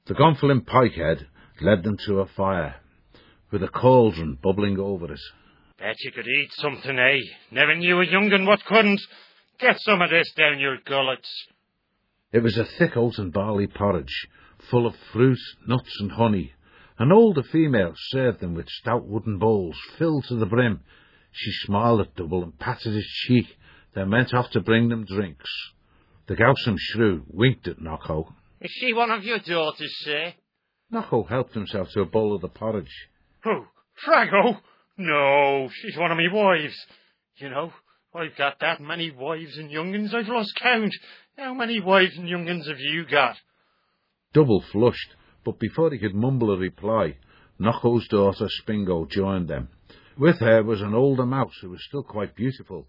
The Gonfalon pikehead led them to a fire, with a cauldron bubbling over it. Bet you could eat something, eh? Never knew a young un what couldn't. Get some of this down your gullets. It was a thick oat and barley porridge, full of fruit, nuts and honey. An older female served them with stout wooden bowls filled to the brim. She smiled at Double and patted his cheek, then went off to bring them drinks. The gowsome shrew winked at Knocko. Is she one of your daughters, sir? Knocko helped himself to a bowl of the porridge. Who? Frago? No, she's one of me wives. You know, I've got that many wives and young'uns I've lost count. How many wives and young'uns have you got? Double flushed, but before he could mumble a reply, Knocko's daughter Spingo joined them. With her was an older mouse who was still quite beautiful.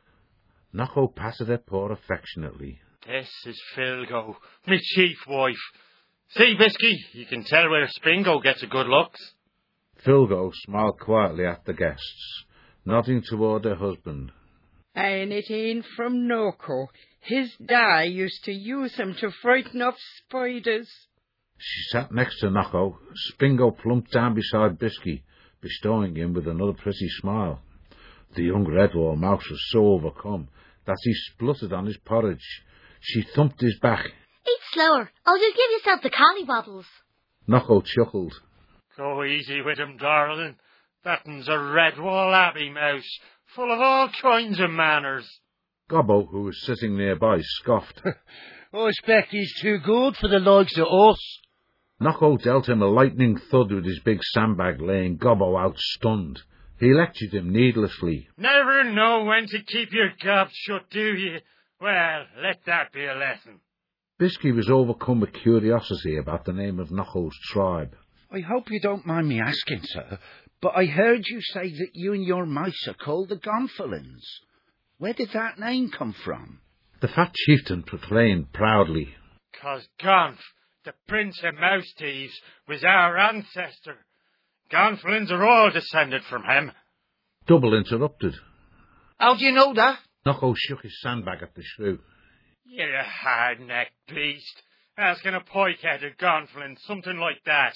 Knocko patted her paw affectionately. This is Filgo, me chief wife. See, Bisky, you can tell where Spingo gets a good looks. Filgo smiled quietly at the guests, nodding toward her husband. And it ain't from Knocko. His da used to use him to frighten off spiders. She sat next to Knocko. Spingo plumped down beside Bisky, bestowing him with another pretty smile. The young Redwall mouse was so overcome that he spluttered on his porridge. She thumped his back. Eat slower, or you'll give yourself the collywobbles. Knocko chuckled. Go easy with him, darling. That'n's a Redwall Abbey mouse, full of all kinds of manners. Gobbo, who was sitting nearby, scoffed. I expect he's too good for the likes of us. Knocko dealt him a lightning thud with his big sandbag, laying Gobbo out stunned. He lectured him needlessly. Never know when to keep your gob shut, do you? Well, let that be a lesson. Bisky was overcome with curiosity about the name of Knocko's tribe. I hope you don't mind me asking, sir, but I heard you say that you and your mice are called the Gonfalons. Where did that name come from? The fat chieftain proclaimed proudly. 'Cause Gonf, the prince of mouse thieves, was our ancestor. Gonfalons are all descended from him. Double interrupted. How do you know that? Knocko shook his sandbag at the shrew. You're a hard-necked beast, asking a pikeheaded Gonfalon something like that.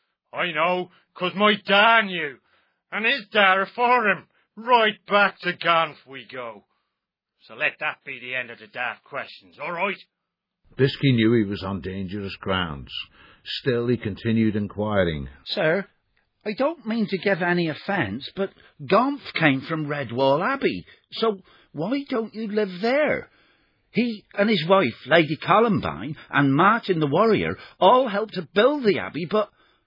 I know, 'cause my da knew, and his da afore him. Right back to Gonf we go. So let that be the end of the daft questions, all right? Bisky knew he was on dangerous grounds. Still he continued inquiring. Sir, I don't mean to give any offence, but Gonf came from Redwall Abbey, so why don't you live there? He and his wife, Lady Columbine, and Martin the warrior all helped to build the abbey, but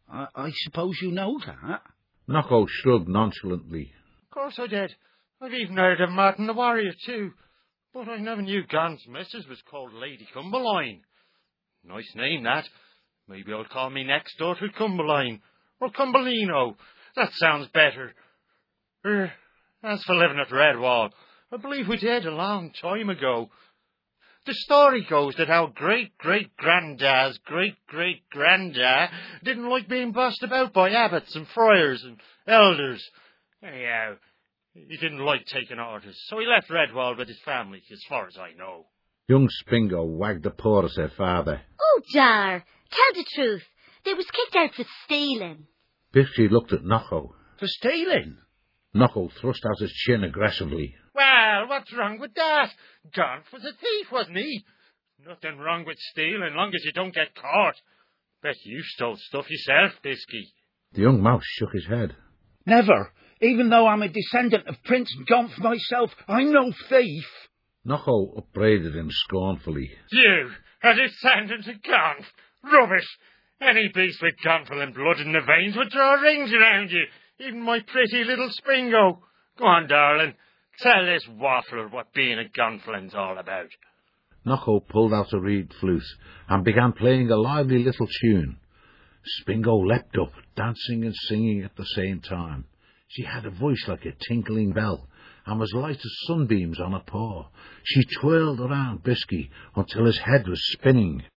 I suppose you know that. Knocko shrugged nonchalantly. Of course I did. I've even heard of Martin the warrior too. But I never knew Gonf's missus was called Lady Cumberline. Nice name, that. Maybe I'll call me next daughter Cumberline, or Cumberlino. That sounds better. As for living at Redwall, I believe we did a long time ago. The story goes that our great-great-granddad's great-great-granddad didn't like being bossed about by abbots and friars and elders. Anyhow, he didn't like taking orders, so he left Redwall with his family, as far as I know. Young Spingo wagged a paw at her father. Oh, Jar, tell the truth. They was kicked out for stealing. Bisky looked at Knocko. For stealing? Knocko thrust out his chin aggressively. Well, what's wrong with that? Gonf was a thief, wasn't he? Nothing wrong with stealing, long as you don't get caught. Bet you stole stuff yourself, Bisky. The young mouse shook his head. Never. Even though I'm a descendant of Prince Gonf myself, I'm no thief. Knocko upbraided him scornfully. You, a descendant of Gonf? Rubbish! Any beast with Gonfalon blood in the veins would draw rings around you, even my pretty little Spingo. Go on, darling. Tell this waffler what being a Gonfalon's all about. Knocko pulled out a reed flute and began playing a lively little tune. Spingo leapt up, dancing and singing at the same time. She had a voice like a tinkling bell, and was light as sunbeams on her paw. She twirled around Bisky until his head was spinning.